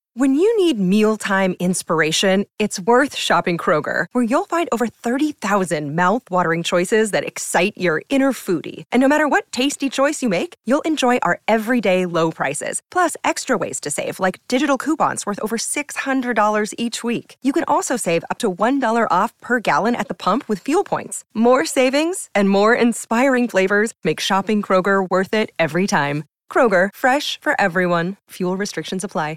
When you need mealtime inspiration, it's worth shopping Kroger, where you'll find over 30,000 mouth-watering choices that excite your inner foodie. And no matter what tasty choice you make, you'll enjoy our everyday low prices, plus extra ways to save, like digital coupons worth over $600 each week. You can also save up to $1 off per gallon at the pump with fuel points. More savings and more inspiring flavors make shopping Kroger worth it every time. Kroger, fresh for everyone. Fuel restrictions apply.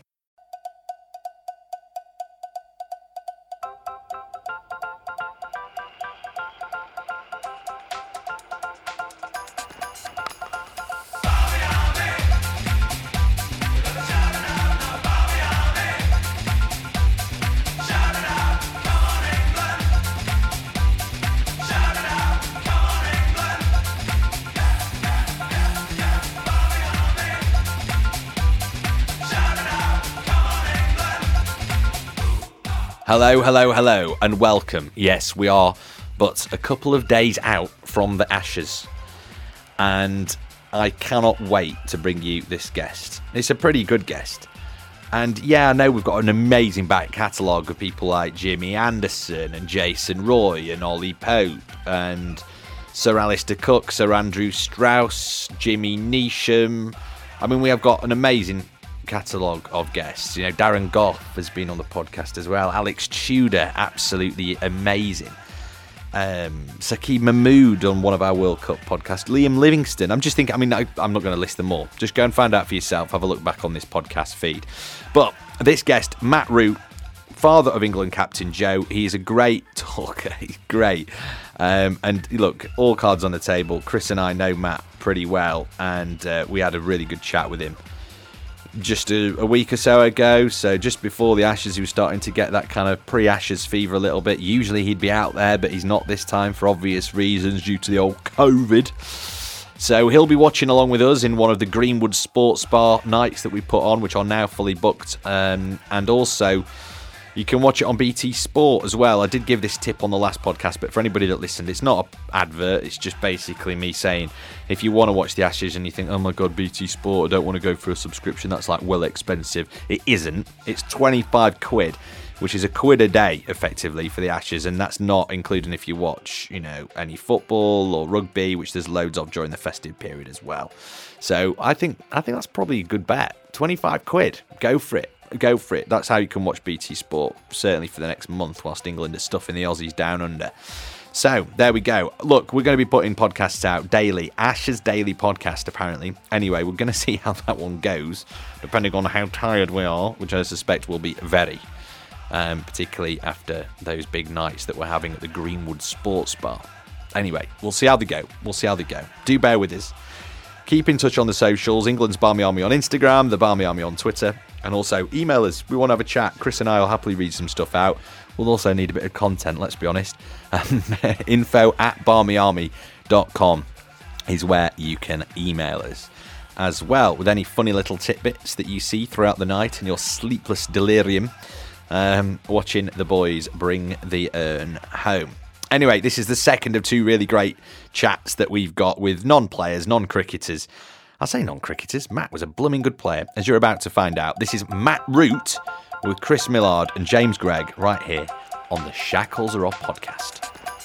Hello, and welcome. Yes, we are but a couple of days out from the Ashes, and I cannot wait to bring you this guest. It's a pretty good guest, and yeah, I know we've got an amazing back catalogue of people like Jimmy Anderson and Jason Roy and Ollie Pope and Sir Alistair Cook, Sir Andrew Strauss, Jimmy Neesham. I mean, we have got an amazing catalogue of guests. You know, Darren Gough has been on the podcast as well. Alex Tudor, absolutely amazing. Saqib Mahmood on one of our World Cup podcasts. Liam Livingston. I'm just thinking, I'm not going to list them all. Just go and find out for yourself. Have a look back on this podcast feed. But this guest, Matt Root, father of England captain Joe, he is a great talker. He's great. And look, all cards on the table. Chris and I know Matt pretty well, and we had a really good chat with him just a week or so ago. So just before the Ashes, he was starting to get that kind of pre-Ashes fever a little bit. Usually he'd be out there, but he's not this time for obvious reasons due to the old COVID. So he'll be watching along with us in one of the Greenwood Sports Bar nights that we put on, which are now fully booked. And also, you can watch it on BT Sport as well. I did give this tip on the last podcast, but for anybody that listened, it's not an advert. It's just basically me saying, if you want to watch the Ashes and you think, oh my God, BT Sport, I don't want to go for a subscription, that's like well expensive. It isn't. It's 25 quid, which is £1 a day, effectively, for the Ashes, and that's not including if you watch, you know, any football or rugby, which there's loads of during the festive period as well. So I think that's probably a good bet. 25 quid. Go for it. Go for it. That's how you can watch BT Sport, certainly for the next month, whilst England is stuffing the Aussies down under. So, there we go. Look, we're going to be putting podcasts out daily. Ashes Daily Podcast, apparently. Anyway, we're going to see how that one goes, depending on how tired we are, which I suspect will be very, particularly after those big nights that we're having at the Greenwood Sports Bar. Anyway, we'll see how they go. Do bear with us. Keep in touch on the socials. England's Barmy Army on Instagram, the Barmy Army on Twitter, and also email us. We want to have a chat. Chris and I will happily read some stuff out. We'll also need a bit of content, let's be honest. info@barmyarmy.com is where you can email us. As well, with any funny little tidbits that you see throughout the night in your sleepless delirium, watching the boys bring the urn home. Anyway, this is the second of two really great chats that we've got with non-players, non-cricketers. I say non-cricketers, Matt was a blooming good player, as you're about to find out. This is Matt Root with Chris Millard and James Gregg right here on the Shackles Are Off podcast.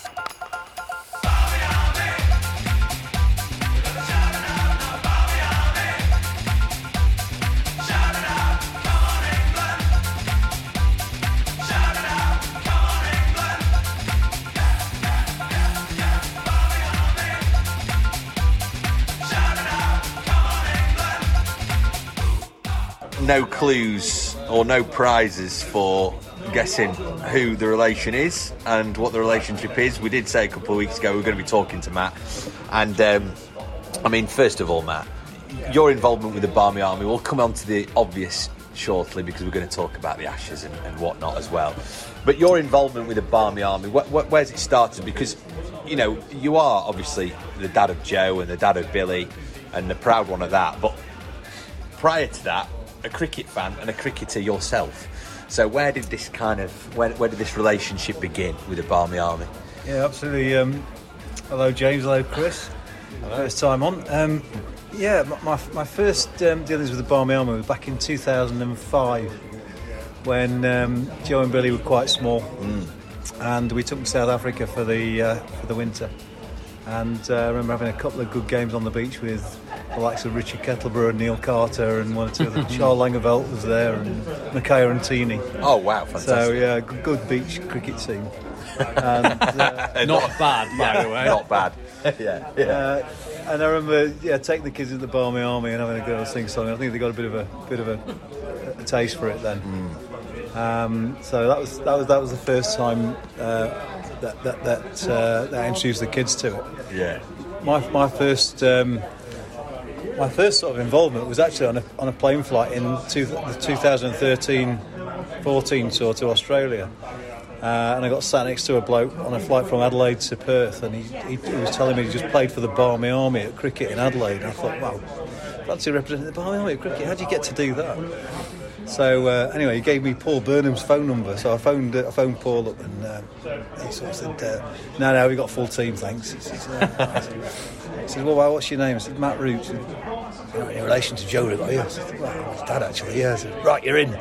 No clues or no prizes for guessing who the relation is and what the relationship is. We did say a couple of weeks ago we were going to be talking to Matt, and I mean, first of all, Matt, your involvement with the Barmy Army, we'll come on to the obvious shortly because we're going to talk about the Ashes and whatnot as well, but your involvement with the Barmy Army, where's it started? Because, you know, you are obviously the dad of Joe and the dad of Billy and the proud one of that, but prior to that, a cricket fan and a cricketer yourself. So where did this where did this relationship begin with the Barmy Army? Yeah, absolutely. Hello James, hello Chris. Hello. First time on. My first dealings with the Barmy Army was back in 2005. when Joe and Billy were quite small, and we took them to South Africa for the winter. And I remember having a couple of good games on the beach with the likes of Richard Kettleborough and Neil Carter and one or two of them. Charles Langeveld was there, and Mikhail Antini. Oh wow, fantastic! So yeah, good beach cricket team. And, not bad, by the way. Not bad. yeah. And I remember, taking the kids in the Barmy Army and having a girl sing song. I think they got a bit of a taste for it then. So that was the first time that I introduced the kids to it. Yeah. My first sort of involvement was actually on a plane flight in the 2013-14 tour to Australia. And I got sat next to a bloke on a flight from Adelaide to Perth, and he was telling me he just played for the Barmy Army at cricket in Adelaide. And I thought, wow, fancy representing the Barmy Army at cricket. How do you get to do that? So anyway, he gave me Paul Burnham's phone number. So I phoned Paul up, and he sort of said, "No, we got a full team, thanks." He said, "Well, what's your name?" I said, "Matt Root." In relation to Joe Root? I said, "Well, his dad actually." Yeah. I said, "Right, you're in."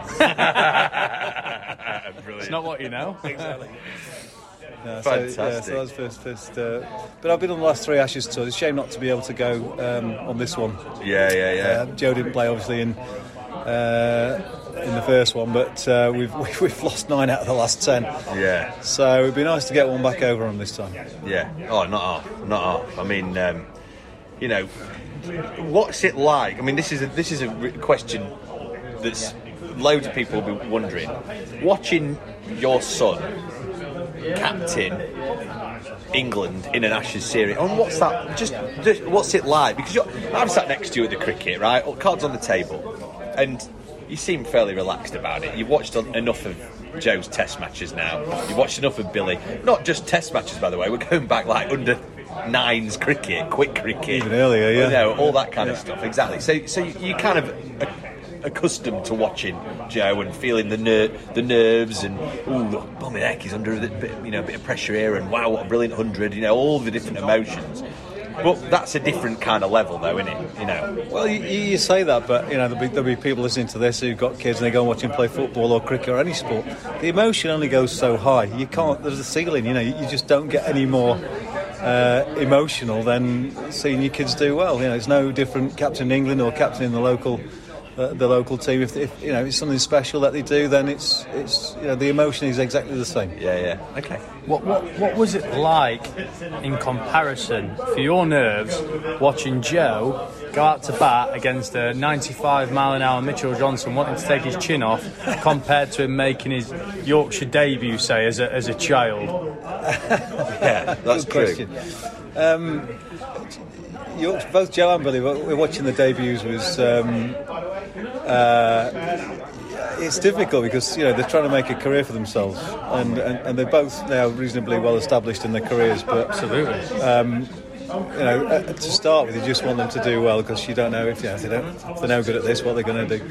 It's not what you know. Exactly. No, Fantastic. So that was first. But I've been on the last 3 Ashes tours. It's a shame not to be able to go on this one. Yeah. Joe didn't play obviously in the first one, but we've lost 9 out of the last 10. Yeah. So it'd be nice to get one back over on this time. Yeah. Oh, not off. I mean, what's it like? I mean, this is a question that's loads of people will be wondering. Watching your son captain England in an Ashes series, and what's that? Just what's it like? Because I'm sat next to you at the cricket, right? Cards on the table, and you seem fairly relaxed about it. You've watched enough of Joe's Test matches now. You've watched enough of Billy. Not just Test matches, by the way. We're going back like under 9s cricket, quick cricket, even earlier, yeah. All that kind of stuff. Exactly. So you kind of accustomed to watching Joe and feeling the nerves and bomb my neck, he's under a bit of pressure here, and wow, what a brilliant 100, all the different emotions. But that's a different kind of level, though, isn't it? Well, you say that, but there'll be people listening to this who've got kids and they go and watch them play football or cricket or any sport. The emotion only goes so high. You can't. There's a ceiling. You just don't get any more emotional than seeing your kids do well. It's no different captaining England or captaining the local team. If it's something special that they do, then it's the emotion is exactly the same. Yeah. Okay. What was it like in comparison for your nerves watching Joe go out to bat against a 95-mile-an-hour Mitchell Johnson wanting to take his chin off, compared to him making his Yorkshire debut, say, as a child? Yeah, that's good question. Both Joe and Billy, we're watching the debuts was. It's difficult because they're trying to make a career for themselves, and they're both now reasonably well established in their careers. But absolutely, to start with, you just want them to do well, because you don't know if they're no good at this, what they're going to do.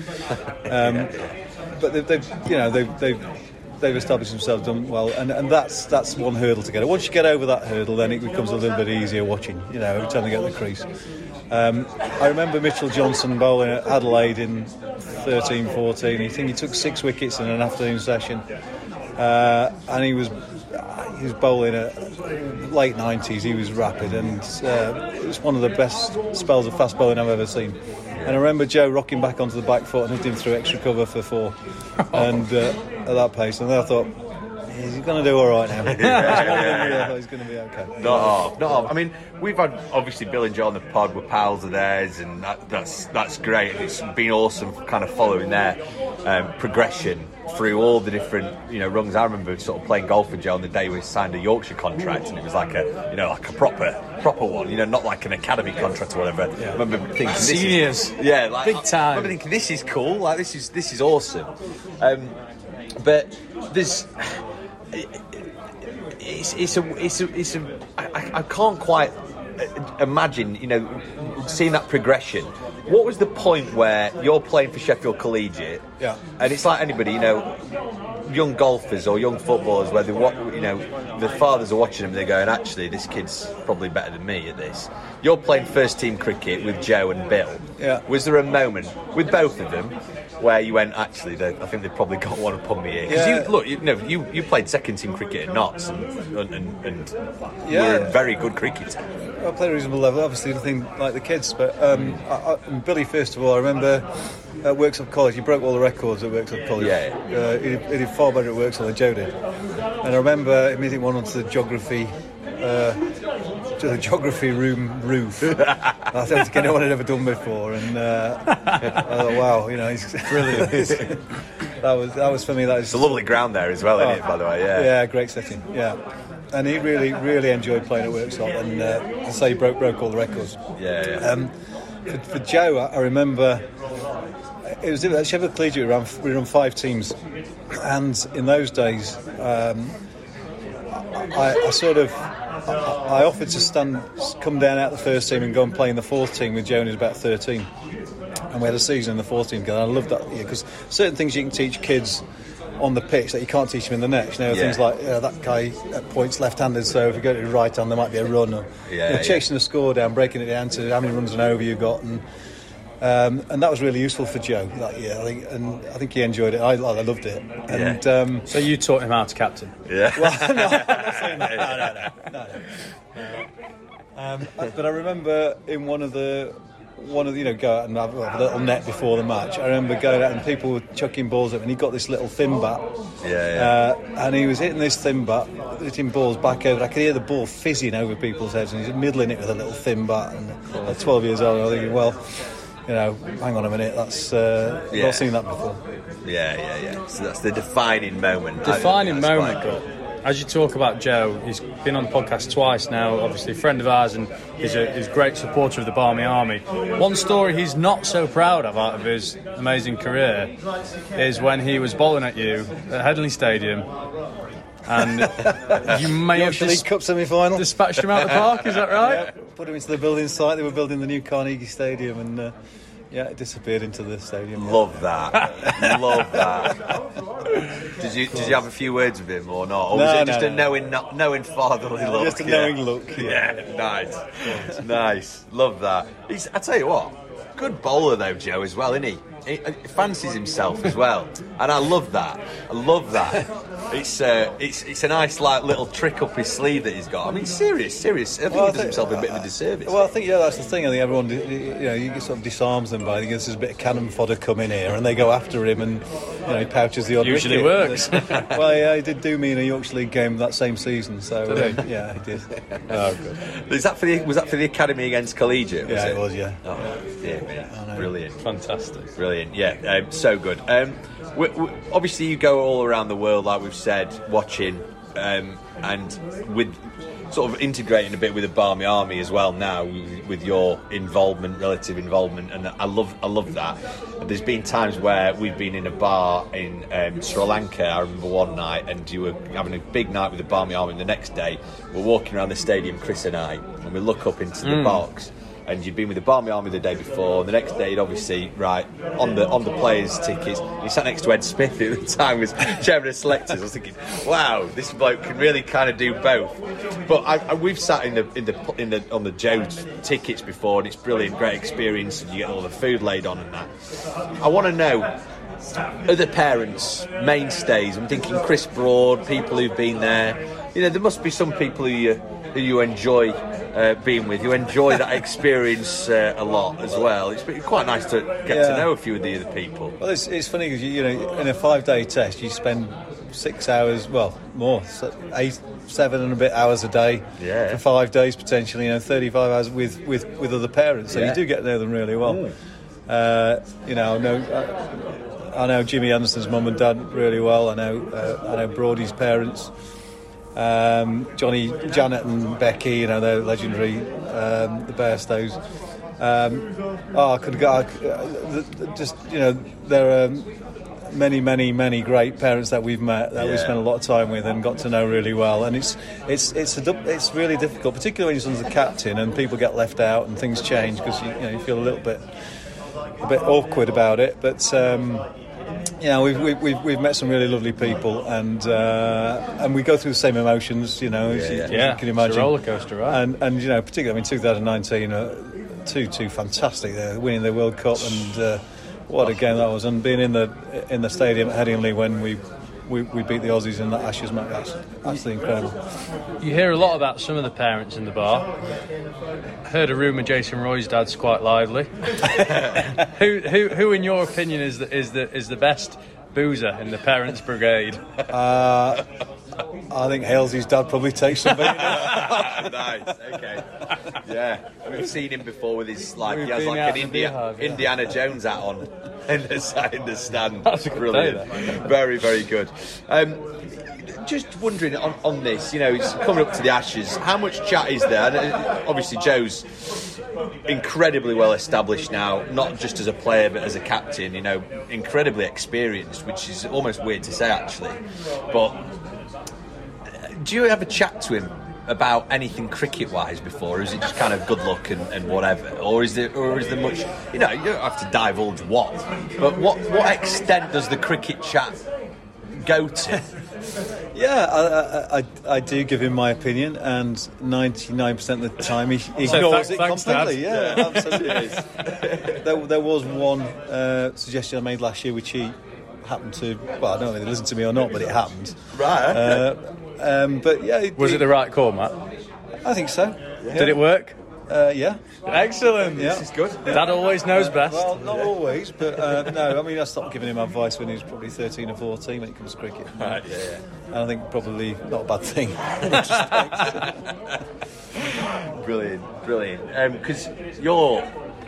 But they've established themselves, done well, and that's one hurdle to get over. Once you get over that hurdle, then it becomes a little bit easier watching. Every time they get the crease. I remember Mitchell Johnson bowling at Adelaide in 13-14. I think he took 6 wickets in an afternoon session, and he was bowling at late 90s. He was rapid, and it was one of the best spells of fast bowling I've ever seen. And I remember Joe rocking back onto the back foot and hitting through extra cover for 4, and at that pace. And then I thought, he's going to do all right now. I thought he's going to be okay. Not off. I mean, we've had obviously Bill and Joe on the pod. We're pals of theirs, and that's great. It's been awesome, kind of following their progression through all the different rungs. I remember sort of playing golf with Joe on the day we signed a Yorkshire contract, and it was like a proper one, not like an academy contract or whatever. Yeah. I remember thinking, seniors, big time. I remember thinking, this is cool. Like this is awesome. But there's. I can't quite imagine, seeing that progression. What was the point where you're playing for Sheffield Collegiate? Yeah. And it's like anybody, young golfers or young footballers, where the fathers are watching them, they're going, actually, this kid's probably better than me at this. You're playing first team cricket with Joe and Bill. Yeah. Was there a moment with both of them where you went, actually, I think they've probably got one upon me here? Because you played second team cricket at Notts and were a very good cricketer. I played at a reasonable level, obviously nothing like the kids, but Billy, first of all, I remember at Worksop College, he broke all the records at Worksop College. He did far better at Worksop than Joe did. And I remember him hitting one onto the geography room roof. I don't think anyone had ever done before, and I thought, wow, he's brilliant. that was for me. It's a lovely ground there as well, isn't it? By the way, yeah, great setting, yeah. And he really, really enjoyed playing at Worksop, and I say he broke all the records. For Joe, I remember it was at Sheffield Collegiate. We ran 5 teams, and in those days, I offered to come down out of the first team and go and play in the fourth team with Joe when he was about 13. And we had a season in the fourth team together. I loved that year because certain things you can teach kids on the pitch that you can't teach them in the nets. Things like that guy at points left-handed, so if you go to the right hand there might be a run, or chasing the score down, breaking it down to how many runs and over you got, and that was really useful for Joe that year, I think he enjoyed it. I loved it. And so you taught him how to captain? Yeah. Well, no, I'm not saying that. No. But I remember in one of the go out and have a little net before the match. I remember going out and people were chucking balls at him, and he got this little thin bat. And he was hitting this thin bat, hitting balls back over. I could hear the ball fizzing over people's heads, and he's middling it with a little thin bat. And at 12 years old, I was thinking, well, hang on a minute, that's not seen that before. Yeah. So that's the defining moment. But as you talk about Joe, he's been on the podcast twice now, obviously a friend of ours, and he's a great supporter of the Barmy Army. One story he's not so proud of out of his amazing career is when he was bowling at you at Headingley Stadium, and you may have League Cup semi-final. Dispatched him out of the park, is that right? Yeah, put him into the building site. They were building the new Carnegie Stadium, and it disappeared into the stadium. Love that. Love that. Did you have a few words with him or not? Or was it just a knowing fatherly look? Just a knowing look. Nice. Love that. I tell you what, good bowler though, Joe, as well, isn't he? He fancies himself as well, and I love that. It's a nice little trick up his sleeve that he's got. I mean, serious. I think he does himself a bit of a disservice. Well, I think that's the thing. I think everyone, you sort of disarms them by thinking there's a bit of cannon fodder coming here, and they go after him, and he pouches the odd usually wicket. Works. Well, he did do me in a Yorkshire League game that same season. So yeah, he did. Oh, good. Was that for the academy against Collegiate? Yeah, it was. Yeah. Oh, yeah. Brilliant. Fantastic. Brilliant. Yeah, so good. Obviously, you go all around the world, like we've said, watching, and with sort of integrating a bit with the Barmy Army as well now, with your relative involvement, and I love that. There's been times where we've been in a bar in Sri Lanka. I remember one night, and you were having a big night with the Barmy Army. And the next day, we're walking around the stadium, Chris and I, and we look up into the box. And you'd been with the Barmy Army the day before, and the next day you'd obviously, on the players' tickets, you sat next to Ed Smith, who at the time was chairman of selectors. I was thinking, wow, this bloke can really kind of do both. But we've sat on the Joe's tickets before, and it's brilliant, great experience, and you get all the food laid on and that. I want to know, other parents, mainstays, I'm thinking Chris Broad, people who've been there, there must be some people who you enjoy being with, you enjoy that experience a lot as well. It's quite nice to get to know a few of the other people. Well, it's funny because in a 5-day test you spend 6 hours, well more, 7 and a bit hours a day for 5 days potentially. 35 hours with other parents, so you do get to know them really well. I know Jimmy Anderson's mum and dad really well. I know Brody's parents. Johnny, Janet and Becky, they're legendary, the Bairstows. I could go, there are many great parents that we've met, that we spent a lot of time with and got to know really well, and it's really difficult, particularly when you're the captain and people get left out and things change, because you feel a little bit awkward about it, but we've met some really lovely people, and we go through the same emotions, as you can imagine. It's a roller coaster, right? And particularly, 2019, two fantastic. They're winning the World Cup, and What a game that was, and being in the stadium at Headingley when we beat the Aussies in that Ashes match, that's absolutely incredible. You hear a lot about some of the parents in the bar. Heard a rumour Jason Roy's dad's quite lively. Who in your opinion is the best boozer in the parents' brigade? I think Halesy's dad probably takes some. Nice, okay. Yeah, we've seen him before with his he has like an Indiana Jones hat on in the stand. That's a good brilliant. Very, very good. Just wondering on this, it's coming up to the Ashes. How much chat is there? And obviously, Joe's incredibly well established now, not just as a player but as a captain. Incredibly experienced, which is almost weird to say actually. But do you have a chat to him about anything cricket-wise before, or is it just kind of good luck and whatever, or is there much? You don't have to divulge what, but what extent does the cricket chat go to? Yeah, I do give him my opinion, and 99% of the time he ignores it completely. Yeah, absolutely. There was one suggestion I made last year, which he happened to. Well, I don't know if he listened to me or not, but it happened. Right. But yeah, Was it the right call, Matt? I think so. Yeah. Did it work? Yeah. Excellent. Yeah. This is good. Dad always knows best. Well, not always, but no. I mean, I stopped giving him advice when he was probably 13 or 14 when it comes to cricket. Right. Yeah. And I think probably not a bad thing. Brilliant. Because you're,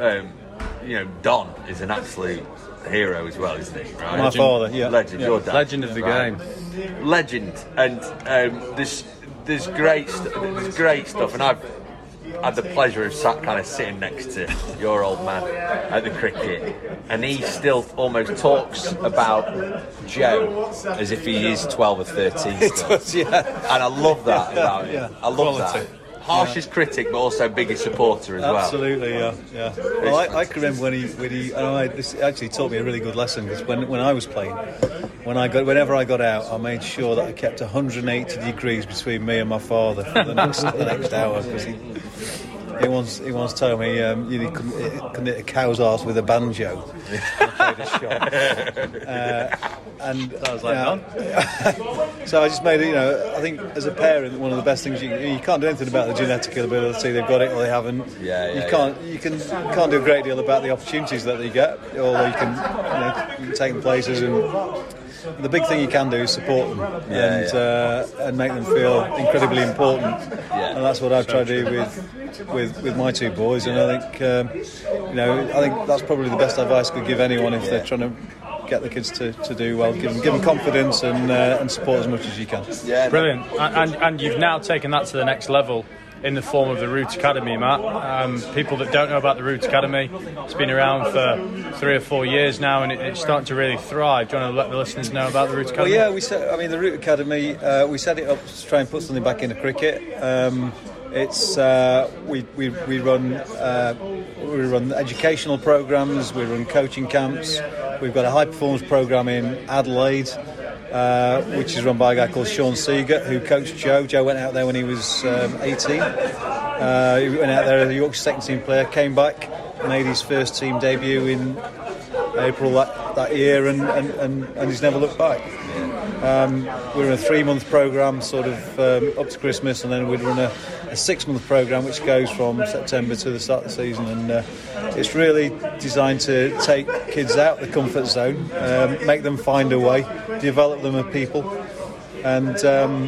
Don is an absolute hero as well, isn't he? Right? My father, yeah. Legend. Your dad. Legend of the game. Legend, and there's great stuff, and I've had the pleasure of sitting next to your old man at the cricket, and he still almost talks about Joe as if he is 12 or 13 still. Does, yeah. And I love that about him. Yeah. I love that. Harshest critic, but also biggest supporter as well. Absolutely, yeah. Well, I can remember when he this actually taught me a really good lesson, because when I was playing, whenever I got out, I made sure that I kept 180 degrees between me and my father for the next hour, because he once told me you couldn't hit a cow's arse with a banjo. I played a shot. And I was like, no. So I just made it. I think as a parent, one of the best things you can't do anything about the genetic ability. They've got it or they haven't. You can't do a great deal about the opportunities that they get, or you can take them places. And the big thing you can do is support them and make them feel incredibly important. And that's what I've tried to do with my two boys. And I think I think that's probably the best advice I could give anyone if they're trying to get the kids to do well. Give them confidence and support as much as you can. Yeah, brilliant. And you've now taken that to the next level in the form of the Root Academy, Matt. People that don't know about the Root Academy, it's been around for 3 or 4 years now, and it's starting to really thrive. Do you want to let the listeners know about the Root Academy? Well, yeah, the Root Academy, we set it up to try and put something back into cricket. It's we run educational programs, we run coaching camps. We've got a high performance program in Adelaide, which is run by a guy called Sean Seager, who coached Joe. Joe went out there when he was 18. He went out there as a Yorkshire second team player, came back, made his first team debut in April that year, and he's never looked back. We run a 3-month program, sort of up to Christmas, and then we'd run a 6-month program which goes from September to the start of the season, and it's really designed to take kids out of the comfort zone, make them find a way, develop them as people. And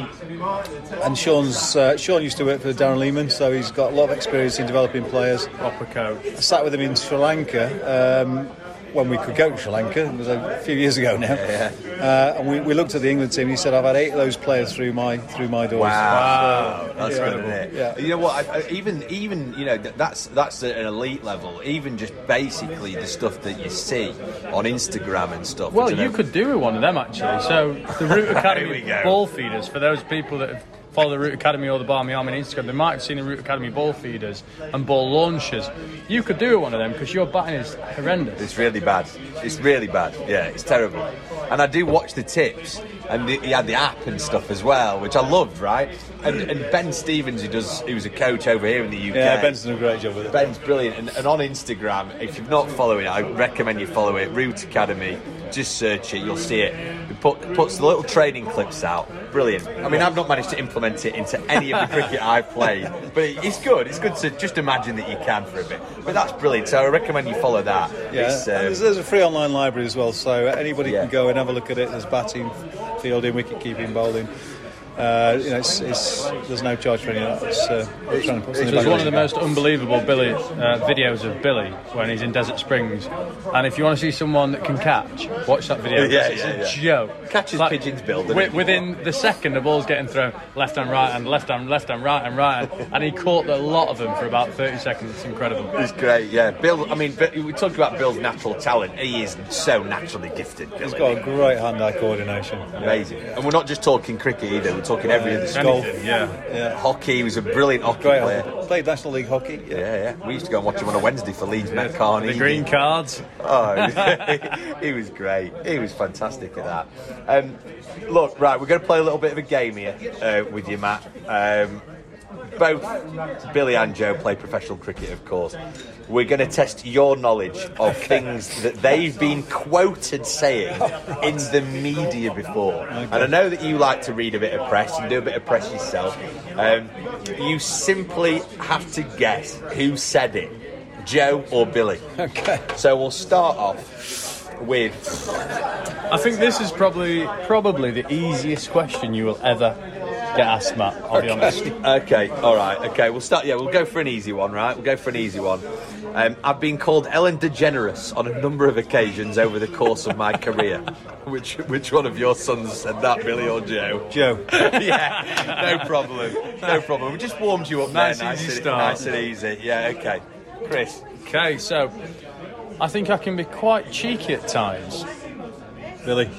Sean used to work for Darren Lehman, so he's got a lot of experience in developing players. Proper coach. I sat with him in Sri Lanka when we could go to Sri Lanka. It was a few years ago now. And we looked at the England team, and he said, I've had 8 of those players through my doors. Wow. That's yeah. good, isn't it? Yeah. You know what? Even that's at an elite level. Even just basically the stuff that you see on Instagram and stuff. Well, you could do with one of them actually. So the Root Academy ball feeders, for those people that have follow the Root Academy or the Barmy Army on Instagram, they might have seen the Root Academy ball feeders and ball launchers. You could do one of them because your batting is horrendous. It's really bad. It's really bad. Yeah, it's terrible. And I do watch the tips, and he had the app and stuff as well, which I loved, right? And Ben Stevens, who was a coach over here in the UK. Yeah, Ben's done a great job with it. Ben's brilliant. And on Instagram, if you're not following it, I recommend you follow it. Root Academy. Just search it, you'll see it. It puts the little training clips out. Brilliant. I mean, I've not managed to implement it into any of the cricket I've played, but it's good. It's good to just imagine that you can for a bit. But that's brilliant. So I recommend you follow that. Yeah, and there's a free online library as well, so anybody can go and have a look at it. There's batting, fielding, wicket keeping, bowling. There's no charge for any of that. It's trying to put It was one of the most unbelievable Billy videos of Billy when he's in Desert Springs. And if you want to see someone that can catch, watch that video. It's a joke. Catches pigeons, Bill. Within the second, the ball's getting thrown left hand, right hand, left hand, right hand, and he caught a lot of them for about 30 seconds. It's incredible. It's great, yeah. Bill, I mean, we talked about Bill's natural talent. He is so naturally gifted. Billy. He's got a great hand-eye coordination. Amazing. And we're not just talking cricket either. We're talking every other sport. Golf. Yeah. Hockey. He was a brilliant hockey Great player. Played National League hockey. Yeah. We used to go and watch him on a Wednesday for Leeds Met Carney. The green cards. Oh, he was great. He was fantastic at that. Look, right, we're going to play a little bit of a game here with you, Matt. Both Billy and Joe play professional cricket, of course. We're going to test your knowledge of things that they've been quoted saying in the media before. And I know that you like to read a bit of press and do a bit of press yourself. You simply have to guess who said it, Joe or Billy. Okay. So we'll start off with... I think this is probably the easiest question you will ever get asked, Matt. I'll be honest. Okay, all right. Okay, we'll start. Yeah, we'll go for an easy one, right? We'll go for an easy one. I've been called Ellen DeGeneres on a number of occasions over the course of my career. Which one of your sons said that, Billy or Joe? Joe. Yeah, no problem. No problem. We just warmed you up Nice, there. easy start. Nice and easy. Yeah, okay. Chris. Okay, so I think I can be quite cheeky at times. Billy.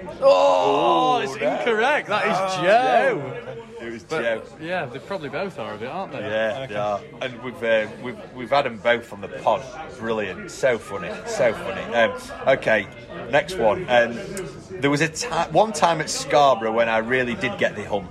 Oh, it's incorrect. That is Joe. It was But, Joe. yeah, they probably both are a bit, aren't they? Yeah, they are. And we've had them both on the pod. Brilliant. So funny. So funny. Okay, next one. There was one time at Scarborough when I really did get the hump.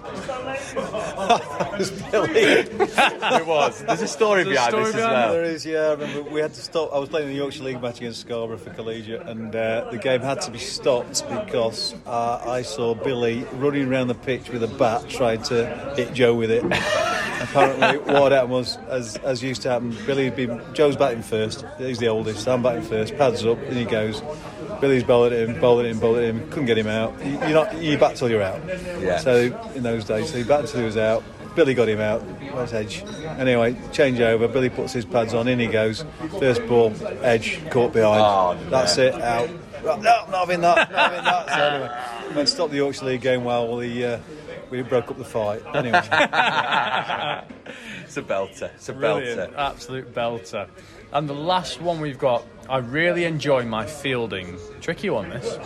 That was Billy. It was. There's a story behind this as well. There is, yeah. I remember we had to stop. I was playing the Yorkshire League match against Scarborough for collegiate, and the game had to be stopped because I saw Billy running around the pitch with a bat trying to hit Joe with it. Apparently, what happened was, as used to happen, Joe's batting first. He's the oldest. I'm batting first. Pads up, and he goes. Billy's bowling at him. Couldn't get him out. You bat till you're out. Yeah. So in those days, he batted till he was out. Billy got him out. Where's Edge? Anyway, change over. Billy puts his pads on. In he goes. First ball, Edge caught behind. Oh, no. That's it. Out. No, not having that. So anyway, went stop the Yorkshire League game while we broke up the fight. Anyway. It's a belter. It's a Brilliant. belter. Absolute belter. And the last one we've got, I really enjoy my fielding. Tricky one, this.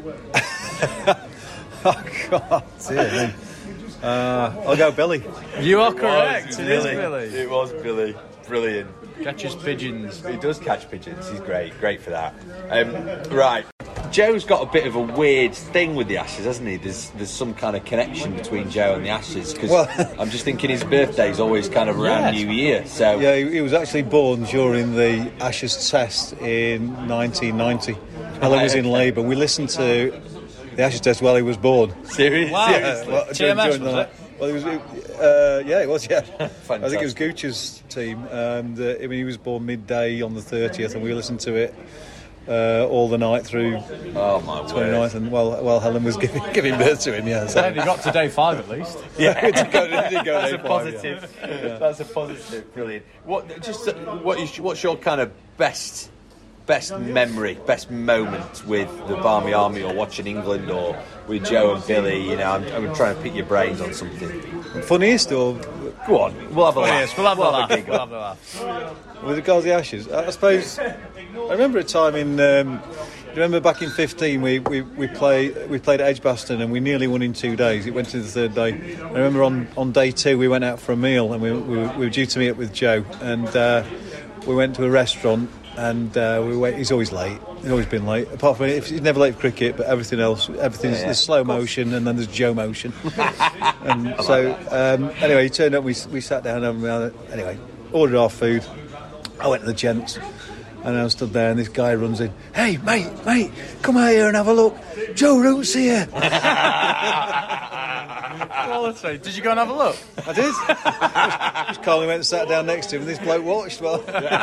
Oh, God. Dear me. I'll go Billy. You are correct. It It is was Billy. It was Billy. Brilliant. Catches pigeons. He does catch pigeons. He's great for that. Right, Joe's got a bit of a weird thing with the Ashes, hasn't he? There's some kind of connection between Joe and the Ashes because I'm just thinking his birthday's always kind of around New Year. So yeah, he was actually born during the Ashes Test in 1990. Helen was in labour. We listened to the Ashes Test while he was born. seriously. Wow. Yeah, well, TMS, during was it? Well, it was. Yeah. I think it was Gooch's team, and he was born midday on the 30th, and we listened to it all the night through. Oh my 29th, word. and while Helen was giving birth to him. Yeah. So. He got to day 5 at least. Yeah, it did go That's day a five, positive. yeah. That's a positive. Brilliant. What's your kind of best memory, best moment with the Barmy Army, or watching England, or with Joe and Billy? You know, I'm trying to pick your brains on something. Funniest or Go on, we'll have a laugh. We'll have a laugh. giggle. We'll have a laugh. with regards to the Ashes, I suppose I remember a time in remember back in 15 we played at Edgbaston and we nearly won in 2 days. It went to the third day. I remember on day 2 we went out for a meal and we were due to meet up with Joe, and we went to a restaurant and he's always late. He's always been late. Apart from he's never late for cricket, but everything's there's slow motion and then there's Joe motion. And so anyway, he turned up. We sat down and anyway ordered our food. I went to the gents. And I stood there and this guy runs in. Hey, mate, come out here and have a look. Joe Root's here. Well, that's right. Did you go and have a look? I did. Just calmly went and sat down next to him and this bloke watched. Well,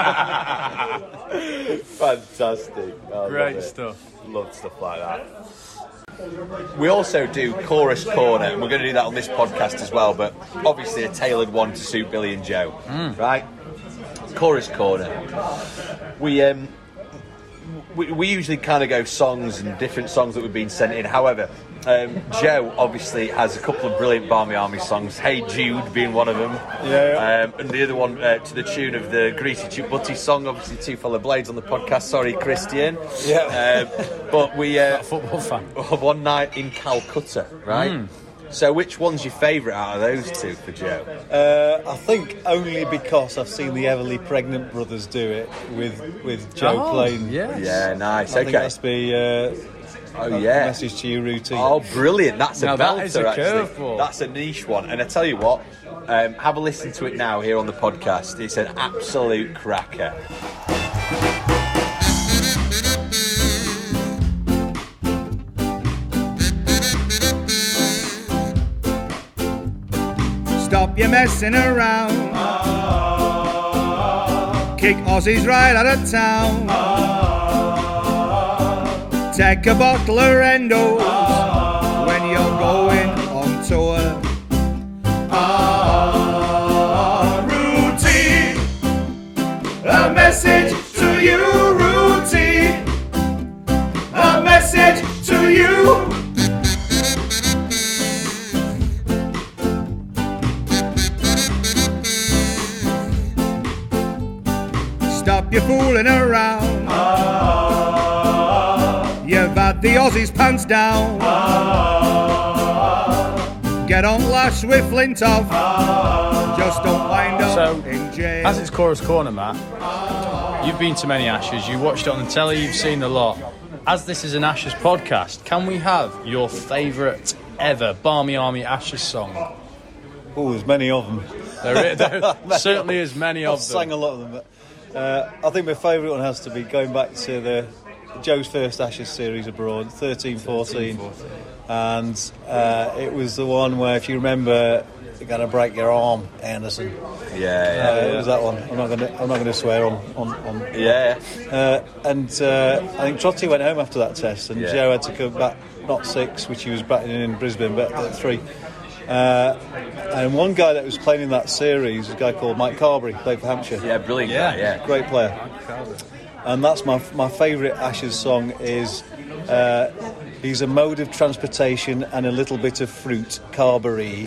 Fantastic. Great stuff. Love stuff like that. We also do Chorus Corner, and we're going to do that on this podcast as well, but obviously a tailored one to suit Billy and Joe. Right? Chorus Corner. We usually kind of go songs and different songs that we've been sent in. However, Joe obviously has a couple of brilliant Barmy Army songs. Hey Jude being one of them. Yeah. And the other one to the tune of the Greasy Chip Butty song. Obviously, Two Fellow Blades on the podcast. Sorry, Christian. Yeah. But we Football fan. One night in Calcutta, right? So which one's your favourite out of those two for Joe? I think only because I've seen the Everly Pregnant Brothers do it with Joe playing. Yes. Yeah, nice. I think that's be. Message to you, Rooty. Oh, brilliant! That's a Now belter. that is a actually, curveball. that's a niche one. And I tell you what, have a listen to it now here on the podcast. It's an absolute cracker. Stop your messing around. Kick Aussies right out of town. Take a bottle of Rendos when you're going on tour. Rooty, a message to you, Rooty, a message to you. Stop your fooling around. You've had the Aussies pants down. Get on lash with Flintoff. Just don't wind up in jail. As it's Chorus Corner, Matt, you've been to many Ashes, you watched it on the telly, you've seen a lot. As this is an Ashes podcast, can we have your favourite ever Barmy Army Ashes song? Oh, there's many of them. There certainly is many I've of them. sang a lot of them, but I think my favourite one has to be going back to the Joe's first Ashes series abroad, 13-14. And it was the one where, if you remember, you're going to break your arm, Anderson. It was that one. I'm not going to swear on. Yeah. And I think Trotty went home after that test, and Joe had to come back, not 6, which he was batting in Brisbane, but at 3. And one guy that was playing in that series was a guy called Mike Carberry, played for Hampshire. Yeah, brilliant. Yeah. Great player. And that's my favourite Ashes song is he's a mode of transportation and a little bit of fruit. Carberry.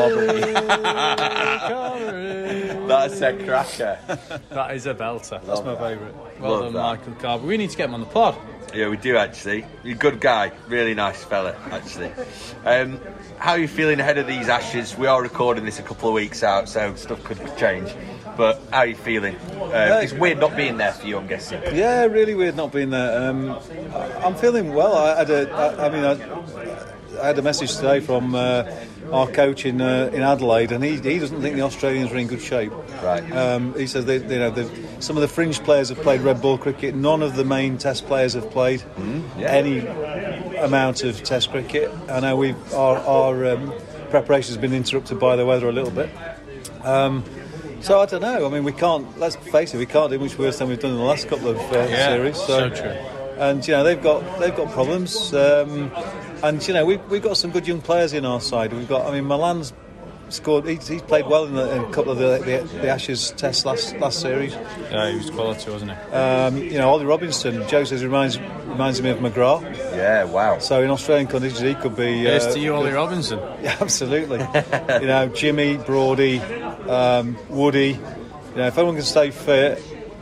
That's a cracker. That is a belter. That's my favourite. Well done, Michael Carberry. We need to get him on the pod. Yeah, we do actually. You're a good guy, really nice fella, actually. How are you feeling ahead of these Ashes? We are recording this a couple of weeks out, so stuff could change. But how are you feeling? It's weird not being there for you, I'm guessing. Yeah, really weird not being there. I'm feeling well. I had a message today from our coach in Adelaide, and he doesn't think the Australians are in good shape. Right. He says some of the fringe players have played red ball cricket. None of the main Test players have played any amount of Test cricket. I know our preparation has been interrupted by the weather a little bit. So I don't know. I mean, let's face it, we can't do much worse than we've done in the last couple of series. So true. And they've got problems. And we've got some good young players in our side. Milan's scored. He's played well in a couple of the Ashes Tests last series. Yeah, he was quality, wasn't he? Ollie Robinson. Joe says reminds me of McGrath. Yeah, wow. So in Australian conditions, he could be. Here's to you, Ollie Robinson. Yeah, absolutely. Jimmy, Brody, Woody. If everyone can stay fit,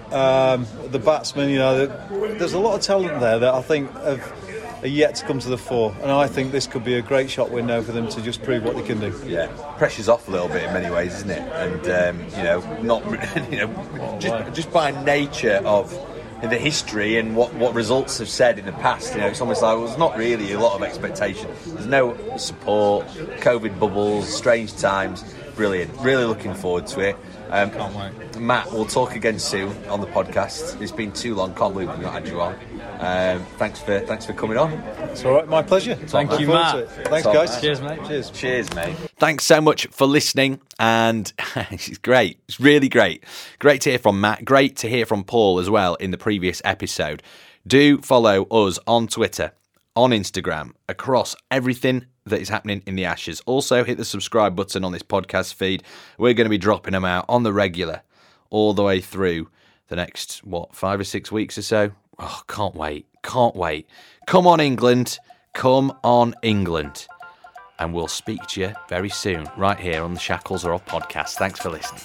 the batsmen, there's a lot of talent there that I think are yet to come to the fore, and I think this could be a great shot window for them to just prove what they can do. Yeah, pressure's off a little bit in many ways, isn't it? And not just by nature of the history and what results have said in the past, it's almost like there's not really a lot of expectation. There's no support, COVID bubbles, strange times. Brilliant. Really looking forward to it. Can't wait. Matt, we'll talk again soon on the podcast. It's been too long. Can't believe we've not had you on. Thanks for coming on. It's all right. My pleasure. Thank you, Matt. Thanks, guys. Cheers, mate. Cheers, mate. Thanks so much for listening, and it's great. It's really great. Great to hear from Matt. Great to hear from Paul as well in the previous episode. Do follow us on Twitter, on Instagram, across everything that is happening in the Ashes. Also, hit the subscribe button on this podcast feed. We're going to be dropping them out on the regular all the way through the next, 5 or 6 weeks or so. Oh, can't wait. Can't wait. Come on, England. Come on, England. And we'll speak to you very soon, right here on the Shackles Are Off podcast. Thanks for listening.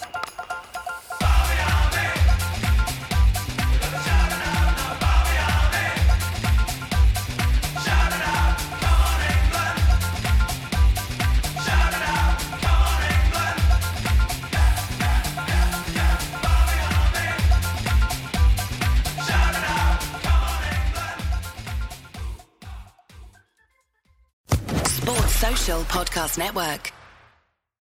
Podcast Network.